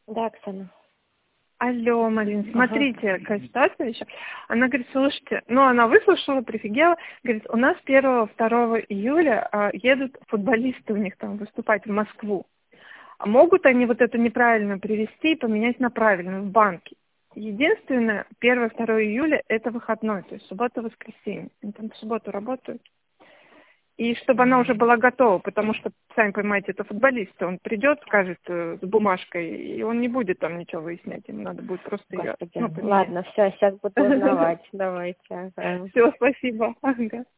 Да, Оксана. Алло, Марин, Ага. смотрите, какая ситуация еще. Она говорит, слушайте, ну она выслушала, прифигела, говорит, у нас 1-2 июля едут футболисты у них там выступать в Москву. А могут они вот эту неправильную привезти и поменять на правильную в банке? Единственное, 1-2 июля это выходной, то есть суббота-воскресенье. Они там в субботу работают. И чтобы она уже была готова, потому что, сами понимаете, это футболист, он придет, скажет с бумажкой, и он не будет там ничего выяснять, ему надо будет просто ее Господи. поменять. Ладно, все, сейчас буду узнавать. Давайте. Ага. Все, спасибо. Ага.